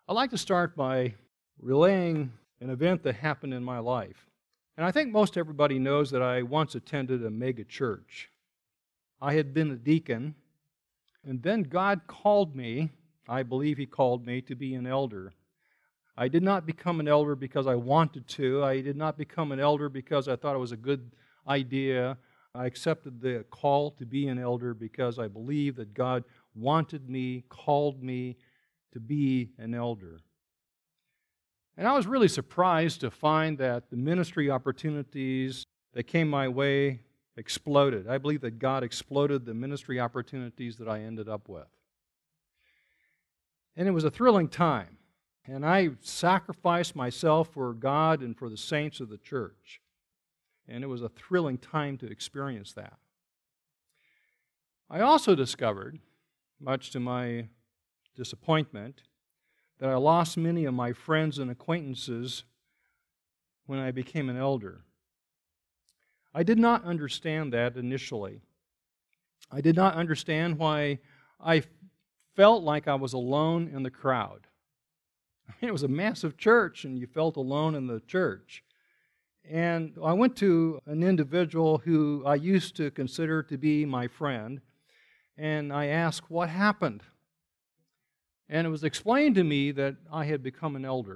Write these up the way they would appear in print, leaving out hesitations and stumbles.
I'd like to start by relaying an event that happened in my life. And I think most everybody knows that I once attended a mega church. I had been a deacon, and then God called me, I believe He called me, to be an elder. I did not become an elder because I wanted to. I did not become an elder because I thought it was a good idea. I accepted the call to be an elder because I believe that God wanted me, called me to be an elder. And I was really surprised to find that the ministry opportunities that came my way exploded. I believe that God exploded the ministry opportunities that I ended up with. And it was a thrilling time. And I sacrificed myself for God and for the saints of the church. And it was a thrilling time to experience that. I also discovered, much to my disappointment, that I lost many of my friends and acquaintances when I became an elder. I did not understand that initially. I did not understand why I felt like I was alone in the crowd. I mean, it was a massive church, and you felt alone in the church. And I went to an individual who I used to consider to be my friend, and I asked, what happened? And it was explained to me that I had become an elder.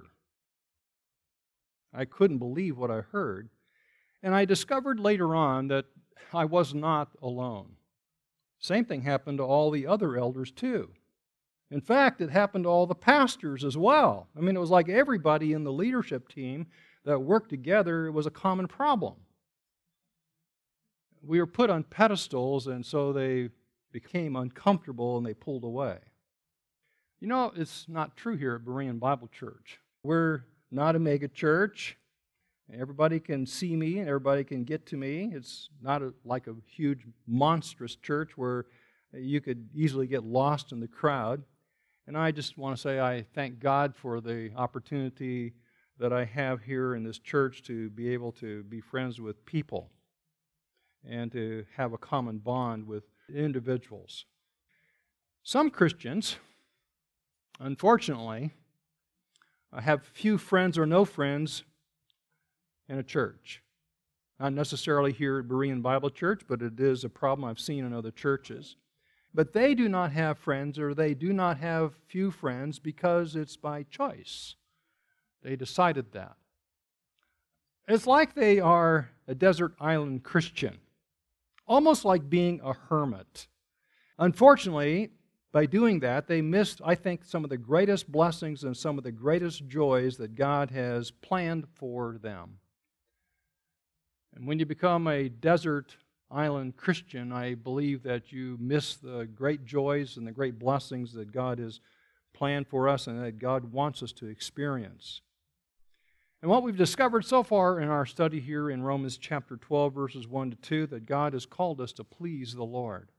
I couldn't believe what I heard. And I discovered later on that I was not alone. Same thing happened to all the other elders too. In fact, it happened to all the pastors as well. I mean, it was like everybody in the leadership team that worked together, it was a common problem. We were put on pedestals, and so they became uncomfortable and they pulled away. You know, it's not true here at Berean Bible Church. We're not a mega church. Everybody can see me and everybody can get to me. It's not like a huge, monstrous church where you could easily get lost in the crowd. And I just want to say I thank God for the opportunity that I have here in this church to be able to be friends with people and to have a common bond with individuals. Some Christians, unfortunately, have few friends or no friends in a church. Not necessarily here at Berean Bible Church, but it is a problem I've seen in other churches. But they do not have friends, or they do not have few friends because it's by choice. They decided that. It's like they are a desert island Christian, almost like being a hermit. Unfortunately, by doing that, they missed, I think, some of the greatest blessings and some of the greatest joys that God has planned for them. And when you become a desert island Christian, I believe that you miss the great joys and the great blessings that God has planned for us and that God wants us to experience. And what we've discovered so far in our study here in Romans chapter 12, verses 1 to 2, that God has called us to please the Lord.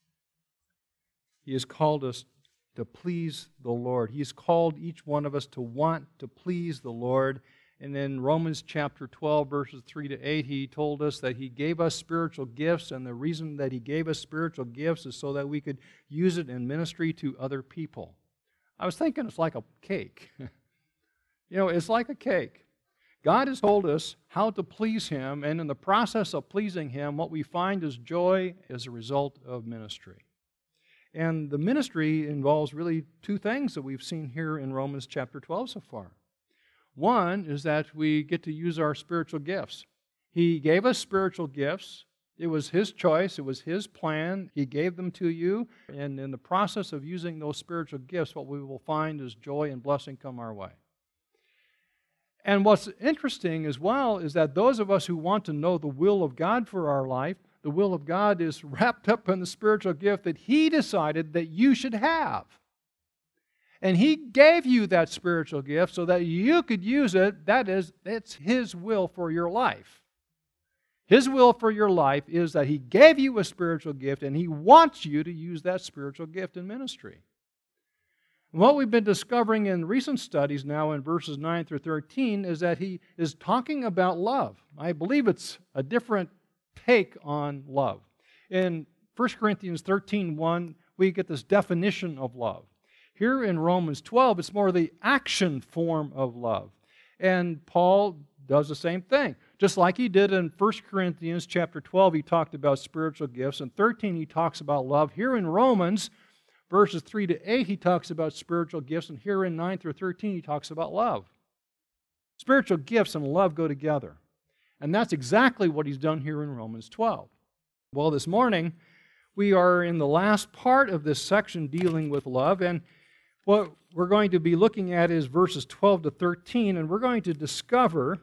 He has called us to please the Lord. He has called each one of us to want to please the Lord. And in Romans chapter 12, verses 3 to 8, He told us that He gave us spiritual gifts, and the reason that He gave us spiritual gifts is so that we could use it in ministry to other people. I was thinking it's like a cake. It's like a cake. God has told us how to please Him, and in the process of pleasing Him, what we find is joy as a result of ministry. And the ministry involves really two things that we've seen here in Romans chapter 12 so far. One is that we get to use our spiritual gifts. He gave us spiritual gifts. It was His choice. It was His plan. He gave them to you. And in the process of using those spiritual gifts, what we will find is joy and blessing come our way. And what's interesting as well is that those of us who want to know the will of God for our life, the will of God is wrapped up in the spiritual gift that He decided that you should have. And He gave you that spiritual gift so that you could use it. That is, it's His will for your life. His will for your life is that He gave you a spiritual gift and He wants you to use that spiritual gift in ministry. And what we've been discovering in recent studies now in verses 9 through 13 is that He is talking about love. I believe it's a different take on love. In 1 Corinthians 13:1, we get this definition of love. Here in Romans 12, it's more the action form of love. And Paul does the same thing. Just like he did in 1 Corinthians chapter 12, he talked about spiritual gifts. In 13, he talks about love. Here in Romans, verses 3 to 8, he talks about spiritual gifts. And here in 9 through 13, he talks about love. Spiritual gifts and love go together. And that's exactly what he's done here in Romans 12. Well, this morning, we are in the last part of this section dealing with love. And what we're going to be looking at is verses 12 to 13. And we're going to discover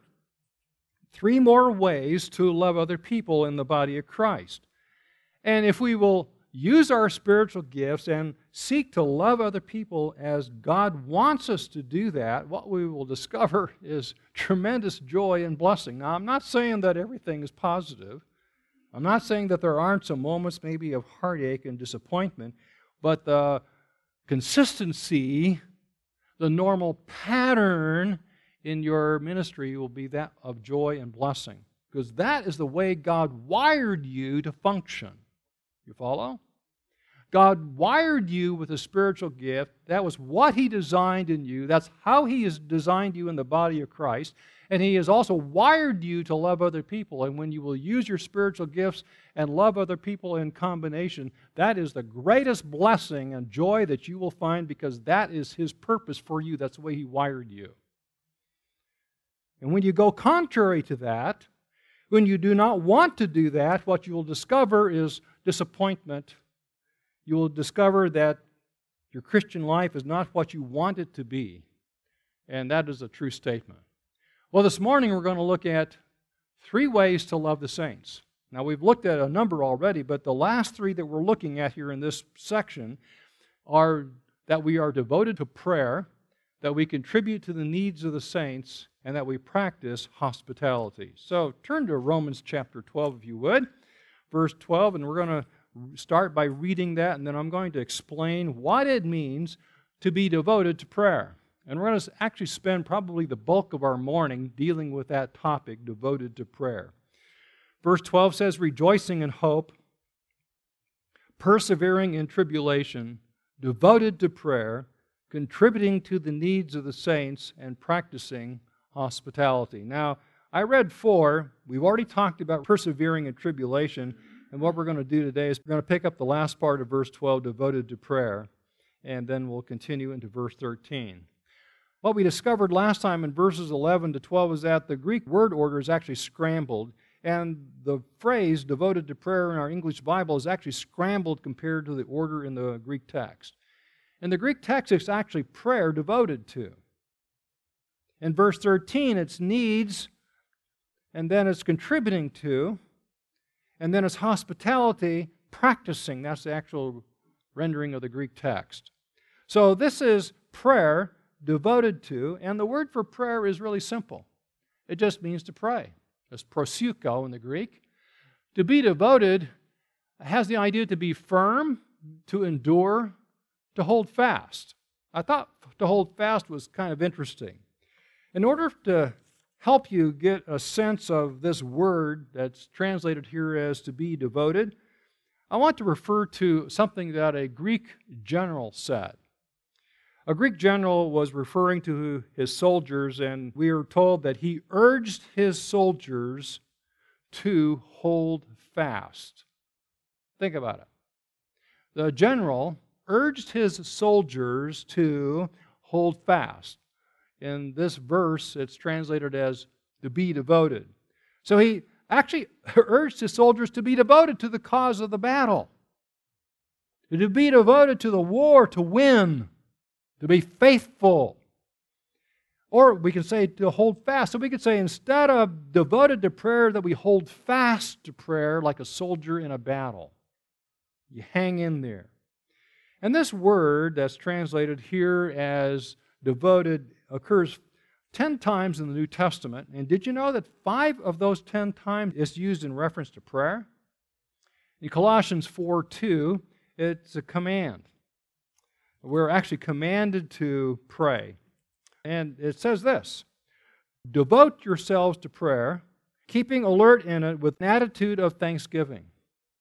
3 more ways to love other people in the body of Christ. And if we will use our spiritual gifts and seek to love other people as God wants us to do that, what we will discover is tremendous joy and blessing. Now, I'm not saying that everything is positive. I'm not saying that there aren't some moments maybe of heartache and disappointment, but the consistency, the normal pattern in your ministry will be that of joy and blessing, because that is the way God wired you to function. You follow? God wired you with a spiritual gift. That was what He designed in you. That's how He has designed you in the body of Christ. And He has also wired you to love other people. And when you will use your spiritual gifts and love other people in combination, that is the greatest blessing and joy that you will find, because that is His purpose for you. That's the way He wired you. And when you go contrary to that, when you do not want to do that, what you will discover is disappointment. You will discover that your Christian life is not what you want it to be. And that is a true statement. Well, this morning we're going to look at 3 ways to love the saints. Now, we've looked at a number already, but the last 3 that we're looking at here in this section are that we are devoted to prayer, that we contribute to the needs of the saints, and that we practice hospitality. So turn to Romans chapter 12, if you would, verse 12, and we're going to start by reading that, and then I'm going to explain what it means to be devoted to prayer. And we're going to actually spend probably the bulk of our morning dealing with that topic, devoted to prayer. Verse 12 says, rejoicing in hope, persevering in tribulation, devoted to prayer, contributing to the needs of the saints, and practicing hospitality. Now, I read 4. We've already talked about persevering in tribulation, and what we're going to do today is we're going to pick up the last part of verse 12, devoted to prayer, and then we'll continue into verse 13. What we discovered last time in verses 11 to 12 is that the Greek word order is actually scrambled, and the phrase devoted to prayer in our English Bible is actually scrambled compared to the order in the Greek text. In the Greek text, it's actually prayer devoted to. In verse 13, it's needs, and then it's contributing to, and then it's hospitality, practicing. That's the actual rendering of the Greek text. So this is prayer devoted to, and the word for prayer is really simple. It just means to pray. It's proseucho in the Greek. To be devoted has the idea to be firm, to endure, to hold fast. I thought to hold fast was kind of interesting. In order to help you get a sense of this word that's translated here as to be devoted, I want to refer to something that a Greek general said. A Greek general was referring to his soldiers, and we are told that he urged his soldiers to hold fast. Think about it. The general urged his soldiers to hold fast. In this verse, it's translated as to be devoted. So he actually urged his soldiers to be devoted to the cause of the battle, to be devoted to the war, to win, to be faithful. Or we can say to hold fast. So we could say instead of devoted to prayer, that we hold fast to prayer like a soldier in a battle. You hang in there. And this word that's translated here as devoted occurs 10 times in the New Testament. And did you know that 5 of those 10 times is used in reference to prayer? In Colossians 4:2, it's a command. We're actually commanded to pray. And it says this: devote yourselves to prayer, keeping alert in it with an attitude of thanksgiving.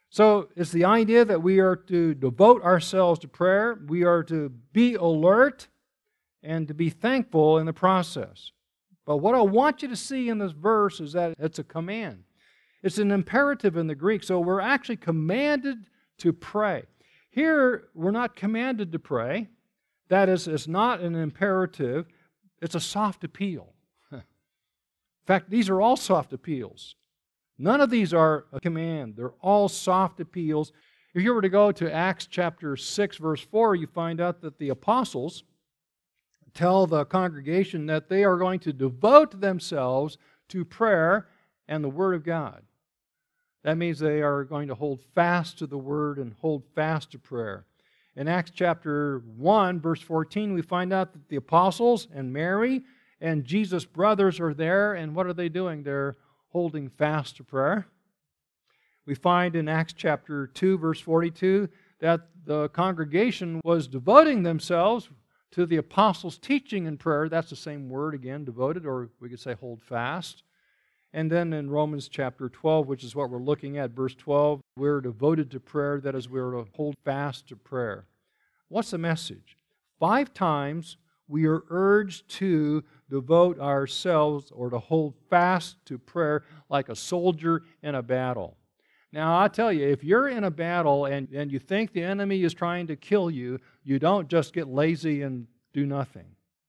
So it's the idea that we are to devote ourselves to prayer. We are to be alert and to be thankful in the process. But what I want you to see in this verse is that it's a command. It's an imperative in the Greek. So we're actually commanded to pray. Here, we're not commanded to pray. That is, it's not an imperative. It's a soft appeal. In fact, these are all soft appeals. None of these are a command. They're all soft appeals. If you were to go to Acts chapter 6, verse 4, you find out that the apostles tell the congregation that they are going to devote themselves to prayer and the Word of God. That means they are going to hold fast to the Word and hold fast to prayer. In Acts chapter 1, verse 14, we find out that the apostles and Mary and Jesus' brothers are there, and what are they doing? They're holding fast to prayer. We find in Acts chapter 2, verse 42, that the congregation was devoting themselves to the apostles' teaching and prayer. That's the same word again, devoted, or we could say hold fast. And then in Romans chapter 12, which is what we're looking at, verse 12, we're devoted to prayer. That is, we're to hold fast to prayer. What's the message? 5 times we are urged to devote ourselves or to hold fast to prayer like a soldier in a battle. Now, I tell you, if you're in a battle and you think the enemy is trying to kill you, you don't just get lazy and do nothing.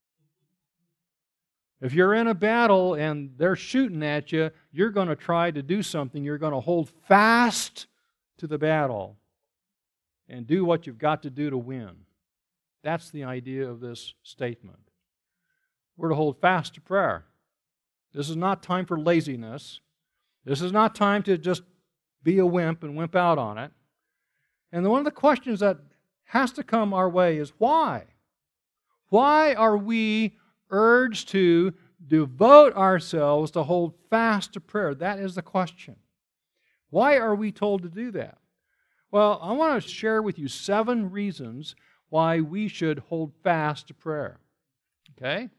If you're in a battle and they're shooting at you, you're going to try to do something. You're going to hold fast to the battle and do what you've got to do to win. That's the idea of this statement. We're to hold fast to prayer. This is not time for laziness. This is not time to just be a wimp and wimp out on it. And one of the questions that has to come our way is why? Why are we urged to devote ourselves to hold fast to prayer? That is the question. Why are we told to do that? Well, I want to share with you 7 reasons why we should hold fast to prayer. Okay?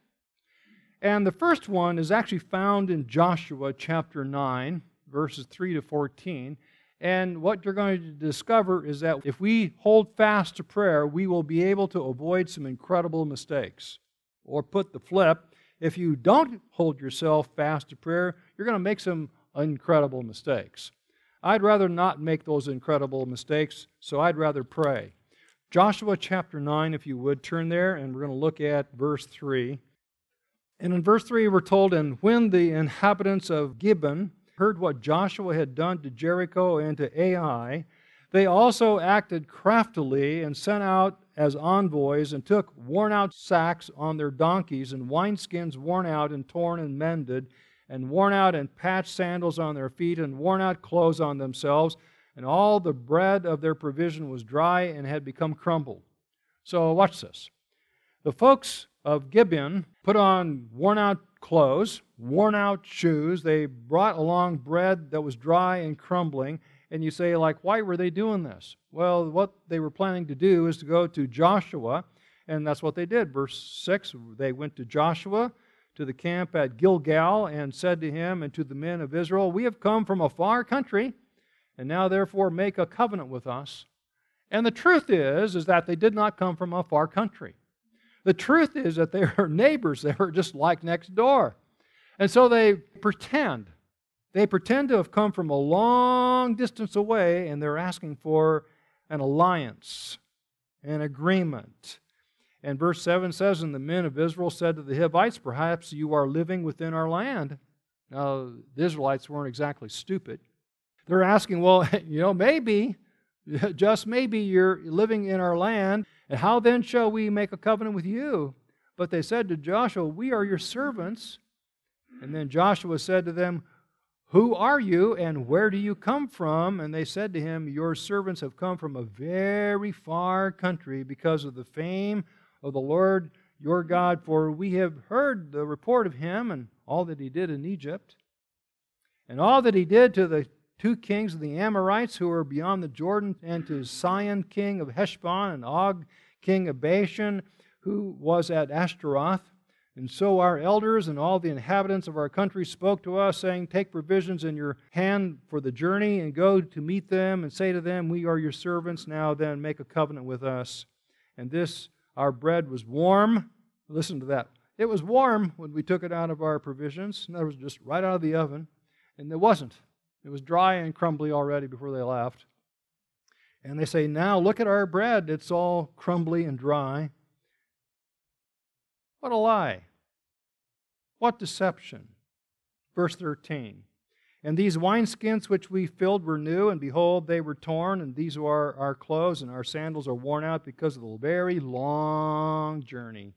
And the first one is actually found in Joshua chapter 9, verses 3 to 14. And what you're going to discover is that if we hold fast to prayer, we will be able to avoid some incredible mistakes. Or put the flip, if you don't hold yourself fast to prayer, you're going to make some incredible mistakes. I'd rather not make those incredible mistakes, so I'd rather pray. Joshua chapter 9, if you would, turn there, and we're going to look at verse 3. And in verse 3, we're told, "And when the inhabitants of Gibeon heard what Joshua had done to Jericho and to Ai, they also acted craftily and sent out as envoys and took worn-out sacks on their donkeys and wineskins worn out and torn and mended and worn out and patched sandals on their feet and worn-out clothes on themselves, and all the bread of their provision was dry and had become crumbled." So watch this. The folks of Gibeon put on worn-out clothes, worn-out shoes. They brought along bread that was dry and crumbling. And you say, like, why were they doing this? Well, what they were planning to do is to go to Joshua, and that's what they did. Verse 6, they went to Joshua, to the camp at Gilgal, and said to him and to the men of Israel, "We have come from a far country, and now therefore make a covenant with us." And the truth is that they did not come from a far country. The truth is that they were neighbors. They were just like next door. And so they pretend to have come from a long distance away, and they're asking for an alliance, an agreement. And verse 7 says, "And the men of Israel said to the Hivites, 'Perhaps you are living within our land.'" Now, the Israelites weren't exactly stupid. They're asking, well, maybe, just maybe you're living in our land, and how then shall we make a covenant with you? But they said to Joshua, "We are your servants." And then Joshua said to them, "Who are you, and where do you come from?" And they said to him, "Your servants have come from a very far country because of the fame of the Lord your God, for we have heard the report of him and all that he did in Egypt, and all that he did to the 2 kings of the Amorites who were beyond the Jordan, and to Sihon king of Heshbon, and Og king of Bashan, who was at Ashtaroth." And so our elders and all the inhabitants of our country spoke to us, saying, Take provisions in your hand for the journey, and go to meet them, and say to them, We are your servants. Now then, make a covenant with us. And this, our bread was warm. Listen to that. It was warm when we took it out of our provisions. In other words, just right out of the oven. And it wasn't. It was dry and crumbly already before they left. And they say, Now look at our bread. It's all crumbly and dry. What a lie. What deception. Verse 13. And these wineskins which we filled were new, and behold, they were torn, and these are our clothes, and our sandals are worn out because of the very long journey.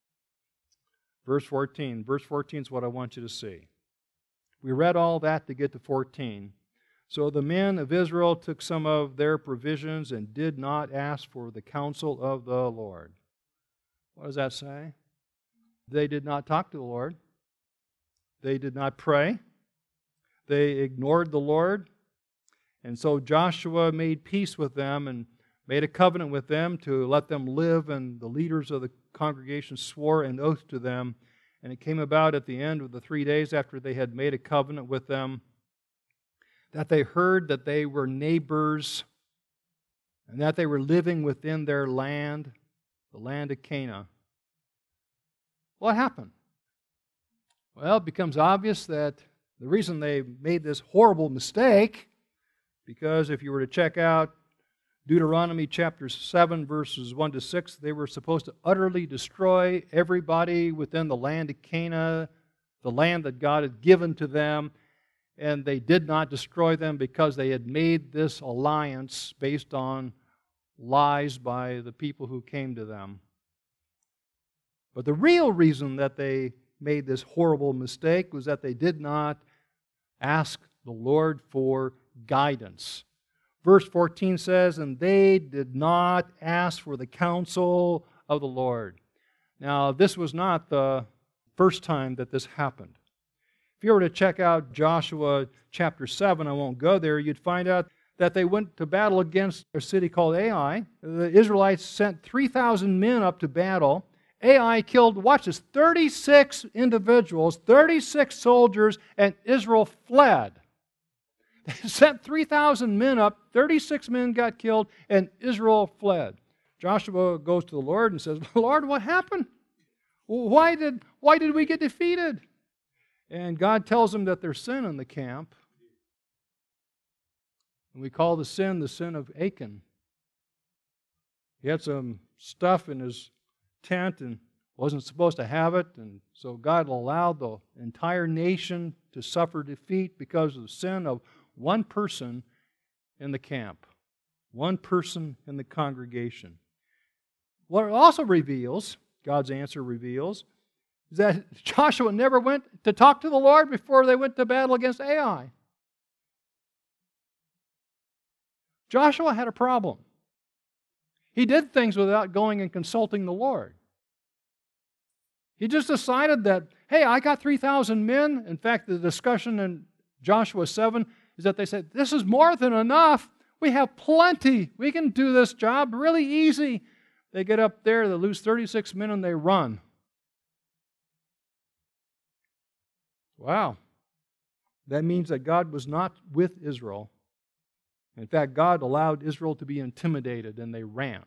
Verse 14. Verse 14 is what I want you to see. We read all that to get to 14. So the men of Israel took some of their provisions and did not ask for the counsel of the Lord. What does that say? They did not talk to the Lord. They did not pray. They ignored the Lord. And so Joshua made peace with them and made a covenant with them to let them live, and the leaders of the congregation swore an oath to them. And it came about at the end of the 3 days after they had made a covenant with them that they heard that they were neighbors and that they were living within their land, the land of Canaan. What happened? Well, it becomes obvious that the reason they made this horrible mistake, because if you were to check out Deuteronomy chapter 7, verses 1 to 6, they were supposed to utterly destroy everybody within the land of Canaan, the land that God had given to them, and they did not destroy them because they had made this alliance based on lies by the people who came to them. But the real reason that they made this horrible mistake was that they did not ask the Lord for guidance. Verse 14 says, And they did not ask for the counsel of the Lord. Now, this was not the first time that this happened. If you were to check out Joshua chapter 7, I won't go there, you'd find out that they went to battle against a city called Ai. The Israelites sent 3,000 men up to battle. Ai killed, watch this, 36 individuals, 36 soldiers, and Israel fled. They sent 3,000 men up, 36 men got killed, and Israel fled. Joshua goes to the Lord and says, Lord, what happened? Why did we get defeated? And God tells him that there's sin in the camp. And we call the sin of Achan. He had some stuff in his tent and wasn't supposed to have it, and so God allowed the entire nation to suffer defeat because of the sin of one person in the camp, one person in the congregation. What it also reveals, God's answer reveals, is that Joshua never went to talk to the Lord before they went to battle against Ai. Joshua had a problem. He did things without going and consulting the Lord. He just decided that, hey, I got 3,000 men. In fact, the discussion in Joshua 7 is that they said, this is more than enough. We have plenty. We can do this job really easy. They get up there, they lose 36 men, and they run. Wow. That means that God was not with Israel. In fact, God allowed Israel to be intimidated, and they ran.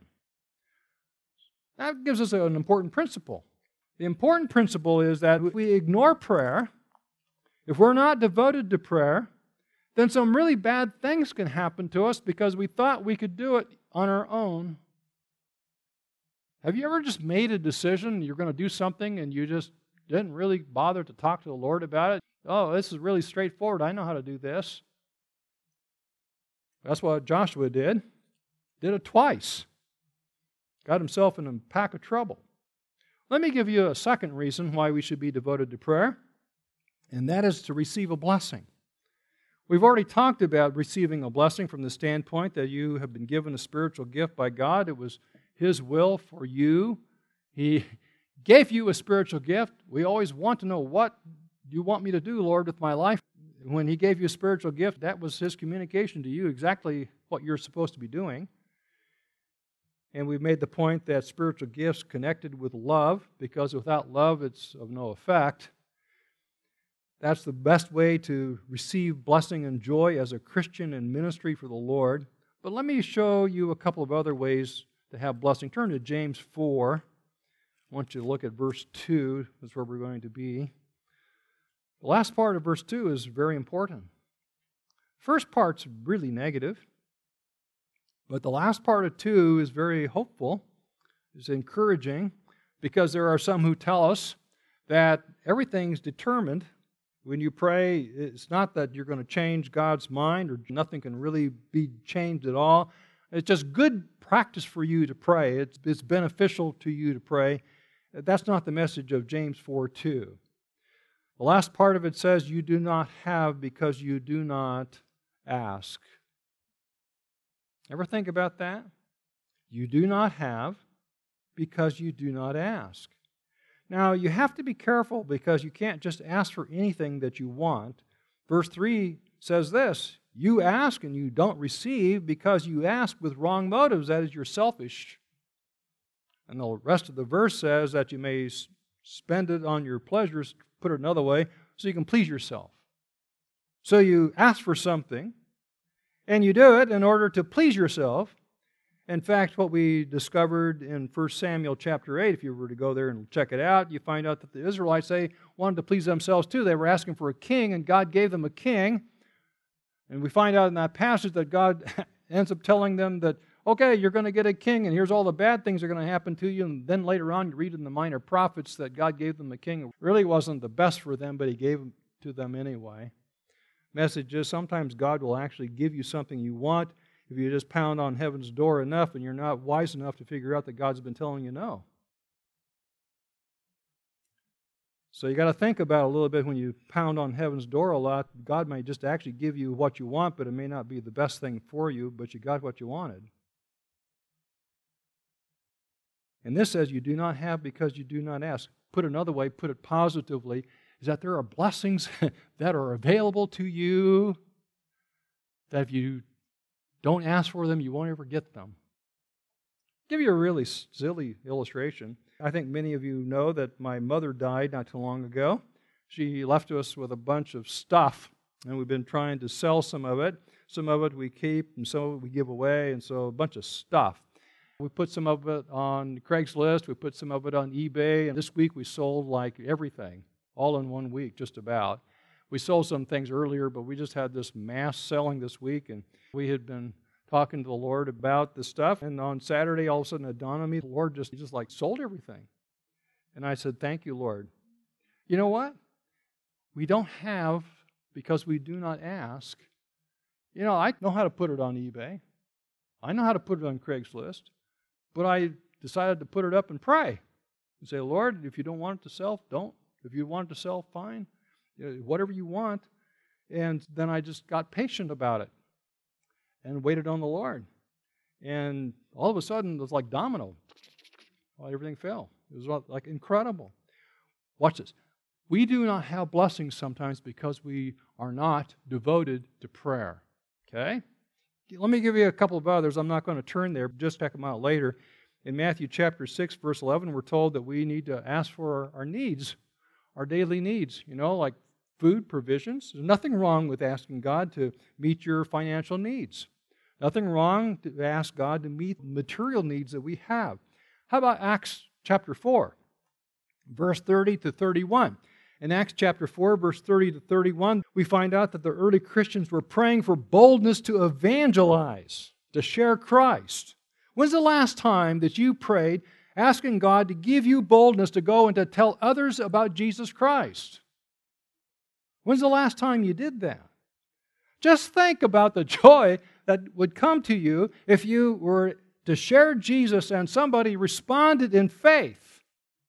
That gives us an important principle. The important principle is that if we ignore prayer, if we're not devoted to prayer, then some really bad things can happen to us because we thought we could do it on our own. Have you ever just made a decision, you're going to do something, and you just didn't really bother to talk to the Lord about it? Oh, this is really straightforward. I know how to do this. That's what Joshua did. Did it twice. Got himself in a pack of trouble. Let me give you a second reason why we should be devoted to prayer, and that is to receive a blessing. We've already talked about receiving a blessing from the standpoint that you have been given a spiritual gift by God. It was His will for you. He gave you a spiritual gift. We always want to know, what do you want me to do, Lord, with my life? When He gave you a spiritual gift, that was His communication to you, exactly what you're supposed to be doing. And we've made the point that spiritual gifts connected with love, because without love it's of no effect. That's the best way to receive blessing and joy as a Christian in ministry for the Lord. But let me show you a couple of other ways to have blessing. Turn to James 4. I want you to look at verse 2. That's where we're going to be. The last part of verse 2 is very important. First part's really negative, but the last part of 2 is very hopeful, is encouraging, because there are some who tell us that everything's determined. When you pray, it's not that you're going to change God's mind, or nothing can really be changed at all. It's just good practice for you to pray. It's beneficial to you to pray. That's not the message of James 4:2. The last part of it says, you do not have because you do not ask. Ever think about that? You do not have because you do not ask. Now, you have to be careful, because you can't just ask for anything that you want. Verse 3 says this, you ask and you don't receive because you ask with wrong motives. That is, you're selfish. And the rest of the verse says that you may spend it on your pleasures, put it another way, so you can please yourself. So you ask for something, and you do it in order to please yourself. In fact, what we discovered in 1 Samuel chapter 8, if you were to go there and check it out, you find out that the Israelites, they wanted to please themselves too. They were asking for a king, and God gave them a king. And we find out in that passage that God ends up telling them that, okay, you're going to get a king, and here's all the bad things that are going to happen to you. And then later on, you read in the Minor Prophets that God gave them a king. It really wasn't the best for them, but He gave it to them anyway. Message is, sometimes God will actually give you something you want if you just pound on heaven's door enough and you're not wise enough to figure out that God's been telling you no. So you got to think about it a little bit. When you pound on heaven's door a lot, God may just actually give you what you want, but it may not be the best thing for you, but you got what you wanted. And this says you do not have because you do not ask. Put another way, put it positively, is that there are blessings that are available to you that if you don't ask for them, you won't ever get them. I'll give you a really silly illustration. I think many of you know that my mother died not too long ago. She left us with a bunch of stuff, and we've been trying to sell some of it. Some of it we keep, and some of it we give away, and so a bunch of stuff. We put some of it on Craigslist, we put some of it on eBay, and this week we sold like everything, all in 1 week, just about. We sold some things earlier, but we just had this mass selling this week, and we had been talking to the Lord about the stuff, and on Saturday, all of a sudden it dawned on me, the Lord just like sold everything. And I said, thank you, Lord. You know what? We don't have because we do not ask. You know, I know how to put it on eBay. I know how to put it on Craigslist, but I decided to put it up and pray and say, Lord, if you don't want it to sell, don't. If you want it to sell, fine. Whatever you want. And then I just got patient about it and waited on the Lord. And all of a sudden, it was like domino. Well, everything fell. It was like incredible. Watch this. We do not have blessings sometimes because we are not devoted to prayer. Okay? Let me give you a couple of others. I'm not going to turn there. Just check them out later. In Matthew chapter 6, verse 11, we're told that we need to ask for our needs, our daily needs, like food provisions. There's nothing wrong with asking God to meet your financial needs. Nothing wrong to ask God to meet material needs that we have. How about Acts chapter 4, verse 30 to 31? In Acts chapter 4, verse 30 to 31, we find out that the early Christians were praying for boldness to evangelize, to share Christ. When's the last time that you prayed asking God to give you boldness to go and to tell others about Jesus Christ? When's the last time you did that? Just think about the joy that would come to you if you were to share Jesus and somebody responded in faith.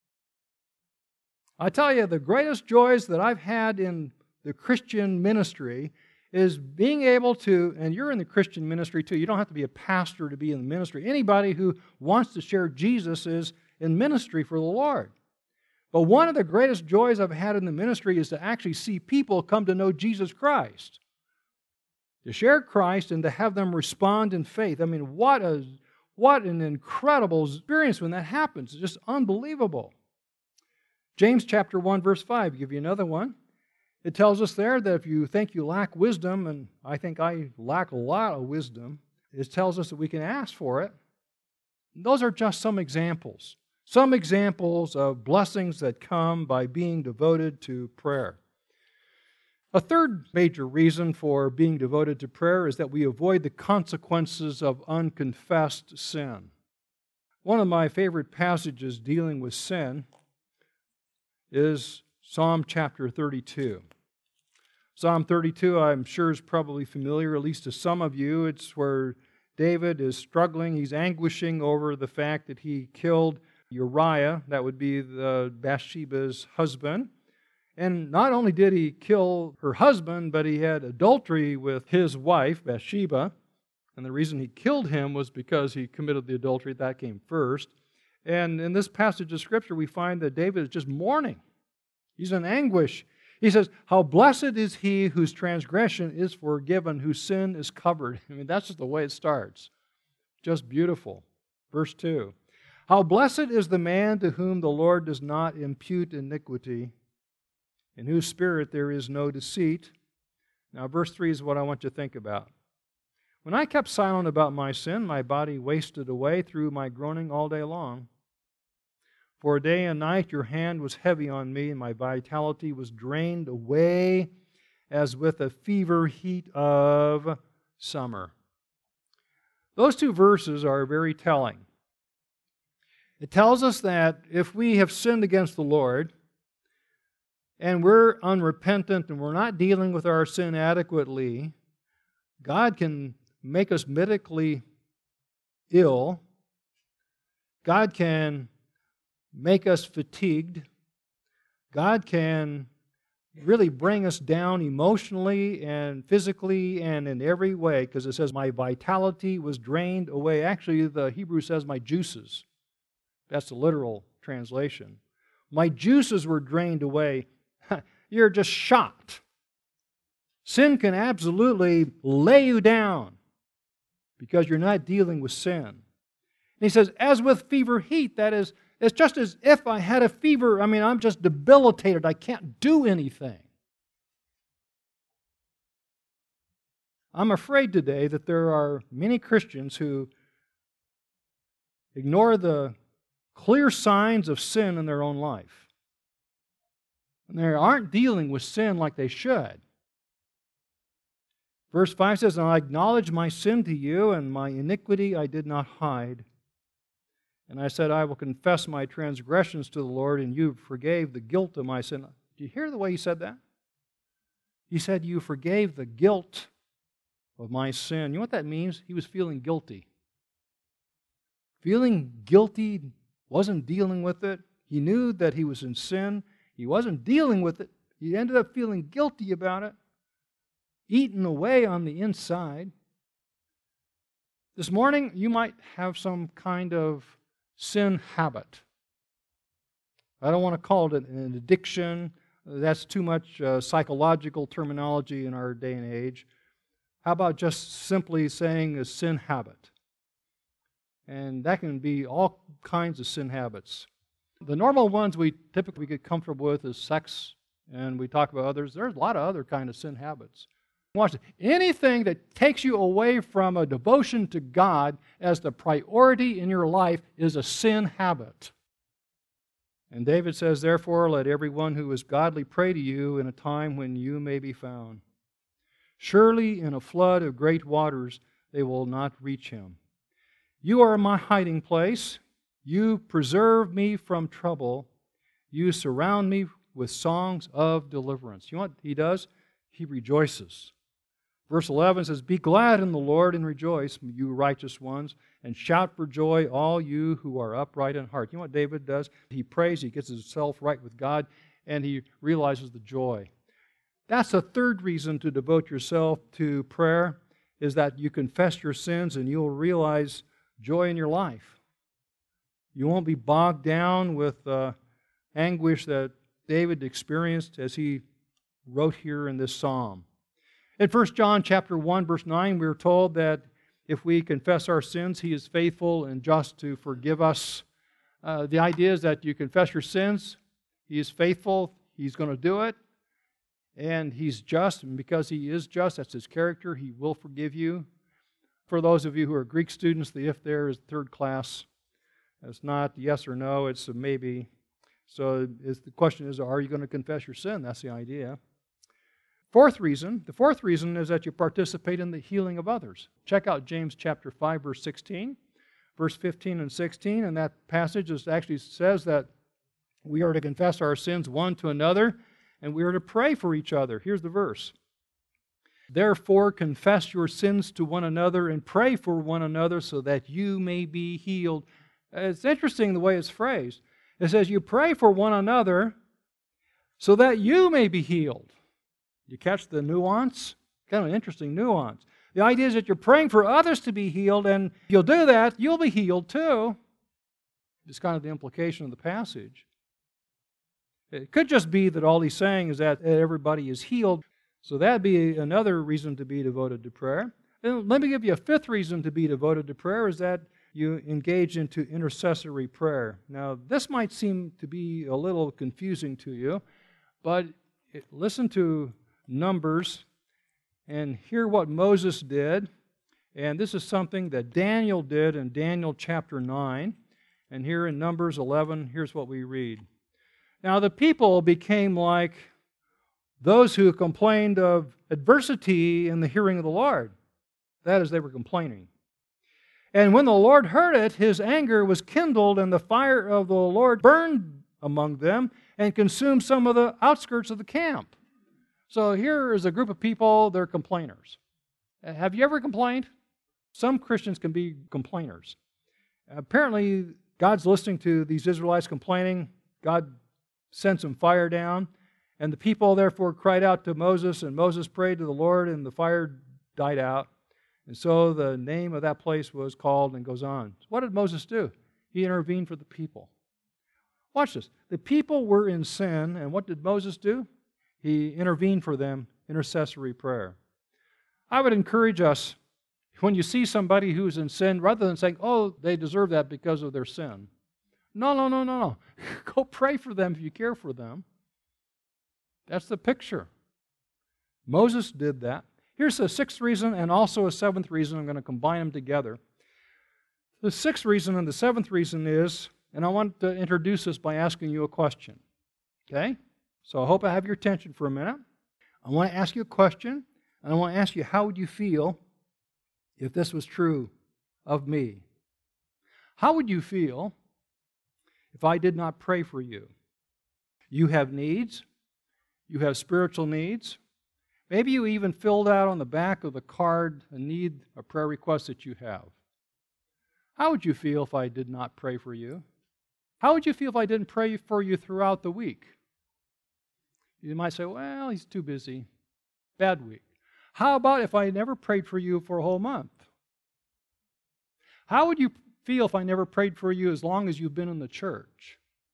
I tell you, the greatest joys that I've had in the Christian ministry is being able to, and you're in the Christian ministry too, you don't have to be a pastor to be in the ministry. Anybody who wants to share Jesus is in ministry for the Lord. But one of the greatest joys I've had in the ministry is to actually see people come to know Jesus Christ. To share Christ and to have them respond in faith. I mean, what What an incredible experience when that happens. It's just unbelievable. James chapter 1, verse 5, give you another one. It tells us there that if you think you lack wisdom, and I think I lack a lot of wisdom, it tells us that we can ask for it. Those are just some examples. Some examples of blessings that come by being devoted to prayer. A third major reason for being devoted to prayer is that we avoid the consequences of unconfessed sin. One of my favorite passages dealing with sin is Psalm chapter 32. Psalm 32, I'm sure, is probably familiar, at least to some of you. It's where David is struggling. He's anguishing over the fact that he killed Uriah, that would be Bathsheba's husband. And not only did he kill her husband, but he had adultery with his wife, Bathsheba. And the reason he killed him was because he committed the adultery. That came first. And in this passage of Scripture, we find that David is just mourning. He's in anguish. He says, "How blessed is he whose transgression is forgiven, whose sin is covered." I mean, that's just the way it starts. Just beautiful. Verse 2. "How blessed is the man to whom the Lord does not impute iniquity, in whose spirit there is no deceit." Now, verse 3 is what I want you to think about. "When I kept silent about my sin, my body wasted away through my groaning all day long. For day and night your hand was heavy on me, and my vitality was drained away as with a fever heat of summer." Those two verses are very telling. It tells us that if we have sinned against the Lord, and we're unrepentant and we're not dealing with our sin adequately, God can make us medically ill. God can make us fatigued. God can really bring us down emotionally and physically and in every way, because it says, "My vitality was drained away." Actually, the Hebrew says, "my juices." That's the literal translation. My juices were drained away. You're just shocked. Sin can absolutely lay you down because you're not dealing with sin. And he says, as with fever heat, that is, it's just as if I had a fever. I mean, I'm just debilitated. I can't do anything. I'm afraid today that there are many Christians who ignore the clear signs of sin in their own life. And they aren't dealing with sin like they should. Verse 5 says, "And I acknowledge my sin to you, and my iniquity I did not hide. And I said, I will confess my transgressions to the Lord, and you forgave the guilt of my sin." Do you hear the way he said that? He said, "You forgave the guilt of my sin." You know what that means? He was feeling guilty. Feeling guilty, wasn't dealing with it. He knew that he was in sin. He wasn't dealing with it. He ended up feeling guilty about it, eaten away on the inside. This morning, you might have some kind of sin habit. I don't want to call it an addiction. That's too much psychological terminology in our day and age. How about just simply saying a sin habit? And that can be all kinds of sin habits. The normal ones we typically get comfortable with is sex, and we talk about others. There's a lot of other kind of sin habits. Watch it. Anything that takes you away from a devotion to God as the priority in your life is a sin habit. And David says, "Therefore, let everyone who is godly pray to you in a time when you may be found. Surely in a flood of great waters they will not reach him. You are my hiding place. You preserve me from trouble. You surround me with songs of deliverance." You know what he does? He rejoices. Verse 11 says, "Be glad in the Lord and rejoice, you righteous ones, and shout for joy, all you who are upright in heart." You know what David does? He prays, he gets himself right with God, and he realizes the joy. That's a third reason to devote yourself to prayer, is that you confess your sins and you'll realize joy in your life. You won't be bogged down with anguish that David experienced as he wrote here in this psalm. In 1 John chapter 1, verse 9, we are told that if we confess our sins, He is faithful and just to forgive us. The idea is that you confess your sins, He is faithful, He's going to do it, and He's just, and because He is just, that's His character, He will forgive you. For those of you who are Greek students, the if there is third class. It's not yes or no, it's a maybe. So the question is, are you going to confess your sin? That's the idea. The fourth reason is that you participate in the healing of others. Check out James chapter 5, verse 16, verse 15 and 16, and that passage actually says that we are to confess our sins one to another, and we are to pray for each other. Here's the verse. Therefore, confess your sins to one another and pray for one another so that you may be healed. It's interesting the way it's phrased. It says you pray for one another so that you may be healed. You catch the nuance? Kind of an interesting nuance. The idea is that you're praying for others to be healed, and if you'll do that, you'll be healed too. It's kind of the implication of the passage. It could just be that all he's saying is that everybody is healed. So that'd be another reason to be devoted to prayer. And let me give you a fifth reason to be devoted to prayer, is that you engage into intercessory prayer. Now, this might seem to be a little confusing to you, but listen to Numbers and hear what Moses did. And this is something that Daniel did in Daniel chapter 9. And here in Numbers 11, here's what we read. Now the people became like those who complained of adversity in the hearing of the Lord. That is, they were complaining. And when the Lord heard it, His anger was kindled, and the fire of the Lord burned among them and consumed some of the outskirts of the camp. So here is a group of people, they're complainers. Have you ever complained? Some Christians can be complainers. Apparently, God's listening to these Israelites complaining. God sent some fire down, and the people therefore cried out to Moses, and Moses prayed to the Lord, and the fire died out. And so the name of that place was called, and goes on. So what did Moses do? He intervened for the people. Watch this. The people were in sin, and what did Moses do? He intervened for them, intercessory prayer. I would encourage us, when you see somebody who's in sin, rather than saying, oh, they deserve that because of their sin. No. Go pray for them if you care for them. That's the picture. Moses did that. Here's a sixth reason and also a seventh reason. I'm going to combine them together. The sixth reason and the seventh reason is, and I want to introduce this by asking you a question. Okay? So I hope I have your attention for a minute. I want to ask you a question, and I want to ask you, how would you feel if this was true of me? How would you feel if I did not pray for you? You have needs. You have spiritual needs. Maybe you even filled out on the back of the card a prayer request that you have. How would you feel if I did not pray for you? How would you feel if I didn't pray for you throughout the week? You might say, well, he's too busy. Bad week. How about if I never prayed for you for a whole month? How would you feel if I never prayed for you as long as you've been in the church?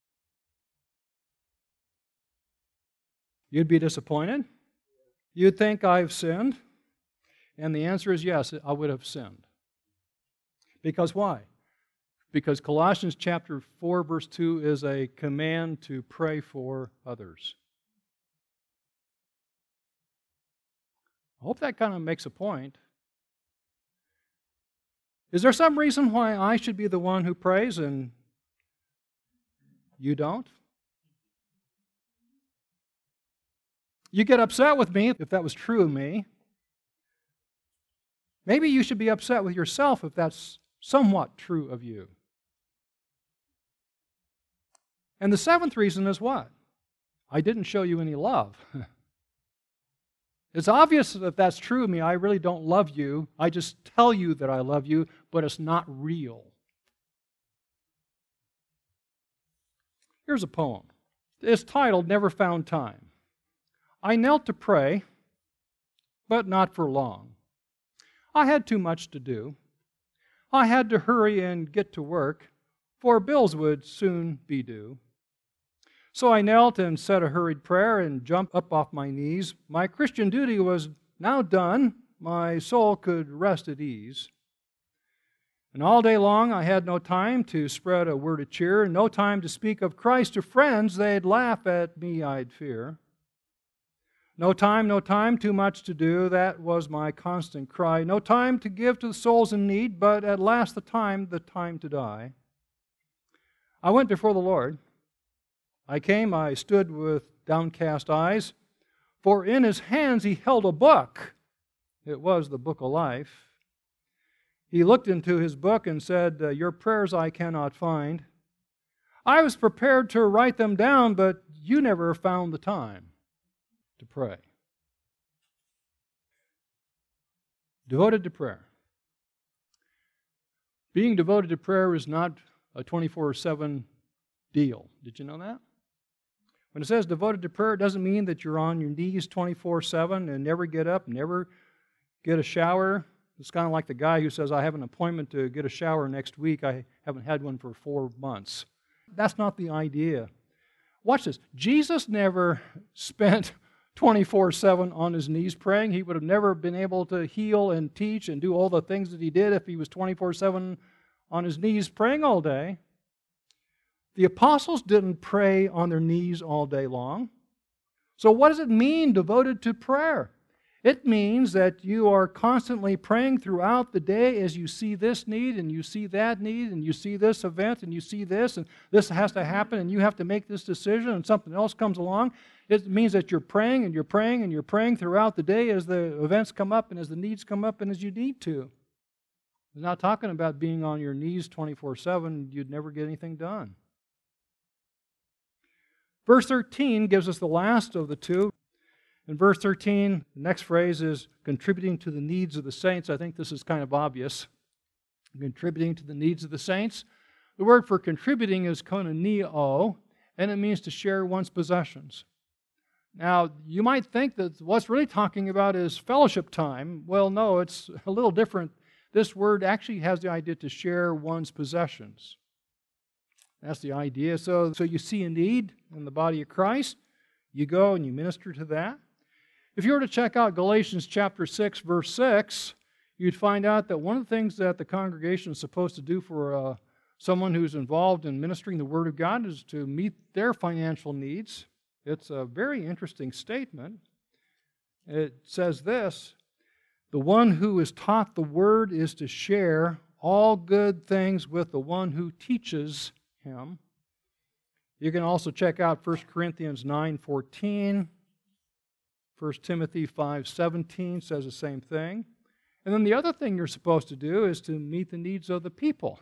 You'd be disappointed. You'd think I've sinned. And the answer is yes, I would have sinned. Because why? Because Colossians chapter 4, verse 2 is a command to pray for others. I hope that kind of makes a point. Is there some reason why I should be the one who prays and you don't? You get upset with me if that was true of me. Maybe you should be upset with yourself if that's somewhat true of you. And the seventh reason is what? I didn't show you any love. It's obvious that that's true of me. I really don't love you. I just tell you that I love you, but it's not real. Here's a poem. It's titled Never Found Time. I knelt to pray, but not for long. I had too much to do. I had to hurry and get to work, for bills would soon be due. So I knelt and said a hurried prayer and jumped up off my knees. My Christian duty was now done. My soul could rest at ease. And all day long I had no time to spread a word of cheer, and no time to speak of Christ to friends. They'd laugh at me, I'd fear. No time, too much to do. That was my constant cry. No time to give to the souls in need, but at last the time to die. I went before the Lord. I stood with downcast eyes, for in His hands He held a book. It was the book of life. He looked into His book and said, "Your prayers I cannot find. I was prepared to write them down, but you never found the time to pray." Devoted to prayer. Being devoted to prayer is not a 24/7 deal. Did you know that? When it says devoted to prayer, it doesn't mean that you're on your knees 24/7 and never get up, never get a shower. It's kind of like the guy who says, "I have an appointment to get a shower next week. I haven't had one for 4 months." That's not the idea. Watch this. Jesus never spent 24/7 on His knees praying. He would have never been able to heal and teach and do all the things that He did if He was 24/7 on His knees praying all day. The apostles didn't pray on their knees all day long. So what does it mean, devoted to prayer? It means that you are constantly praying throughout the day as you see this need and you see that need and you see this event and you see this and this has to happen and you have to make this decision and something else comes along. It means that you're praying and you're praying and you're praying throughout the day as the events come up and as the needs come up and as you need to. He's not talking about being on your knees 24/7. You'd never get anything done. Verse 13 gives us the last of the two. In verse 13, the next phrase is contributing to the needs of the saints. I think this is kind of obvious. Contributing to the needs of the saints. The word for contributing is koinoneo, and it means to share one's possessions. Now, you might think that what's really talking about is fellowship time. Well, no, it's a little different. This word actually has the idea to share one's possessions. That's the idea. So you see a need in the body of Christ, you go and you minister to that. If you were to check out Galatians chapter 6, verse 6, you'd find out that one of the things that the congregation is supposed to do for someone who's involved in ministering the Word of God is to meet their financial needs. It's a very interesting statement. It says this: the one who is taught the Word is to share all good things with the one who teaches him. You can also check out 1 Corinthians 9:14. 1 Timothy 5:17 says the same thing. And then the other thing you're supposed to do is to meet the needs of the people.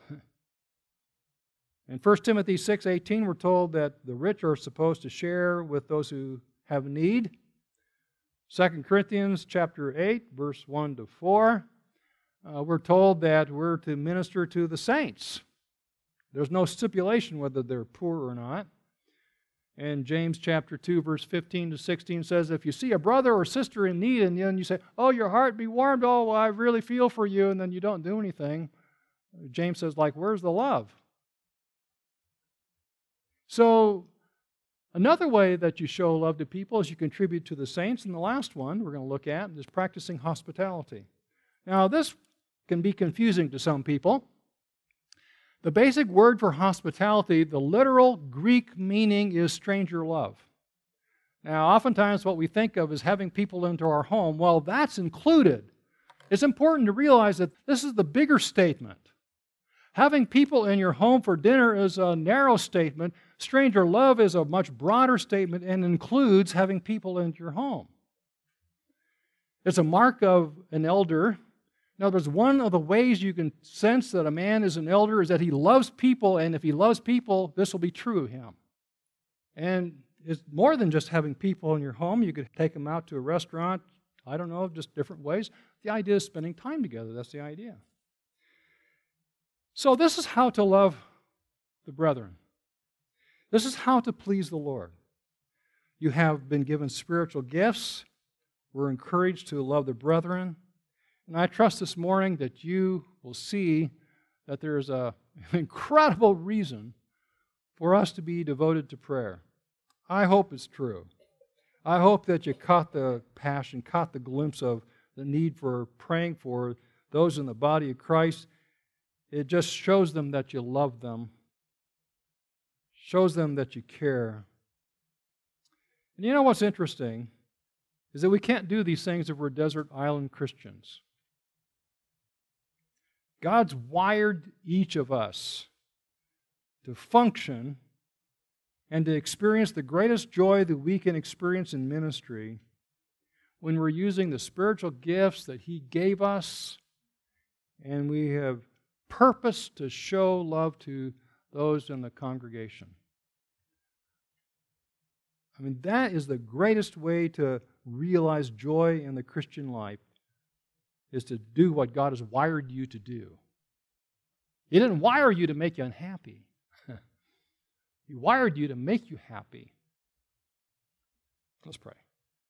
In 1 Timothy 6:18, we're told that the rich are supposed to share with those who have need. 2 Corinthians chapter 8, verse 1 to 4, we're told that we're to minister to the saints. There's no stipulation whether they're poor or not. And James chapter 2, verse 15 to 16 says, if you see a brother or sister in need and then you say, "Oh, your heart be warmed, oh, I really feel for you," and then you don't do anything, James says, like, where's the love? So another way that you show love to people is you contribute to the saints. And the last one we're going to look at is practicing hospitality. Now, this can be confusing to some people. The basic word for hospitality, the literal Greek meaning is stranger love. Now, oftentimes what we think of is having people into our home. Well, that's included. It's important to realize that this is the bigger statement. Having people in your home for dinner is a narrow statement. Stranger love is a much broader statement and includes having people into your home. It's a mark of an elder. In other words, one of the ways you can sense that a man is an elder is that he loves people, and if he loves people, this will be true of him. And it's more than just having people in your home. You could take them out to a restaurant, I don't know, just different ways. The idea is spending time together. That's the idea. So this is how to love the brethren. This is how to please the Lord. You have been given spiritual gifts. We're encouraged to love the brethren. And I trust this morning that you will see that there is an incredible reason for us to be devoted to prayer. I hope it's true. I hope that you caught the passion, caught the glimpse of the need for praying for those in the body of Christ. It just shows them that you love them, shows them that you care. And you know what's interesting is that we can't do these things if we're desert island Christians. God's wired each of us to function and to experience the greatest joy that we can experience in ministry when we're using the spiritual gifts that He gave us, and we have purpose to show love to those in the congregation. I mean, that is the greatest way to realize joy in the Christian life, is to do what God has wired you to do. He didn't wire you to make you unhappy. He wired you to make you happy. Let's pray.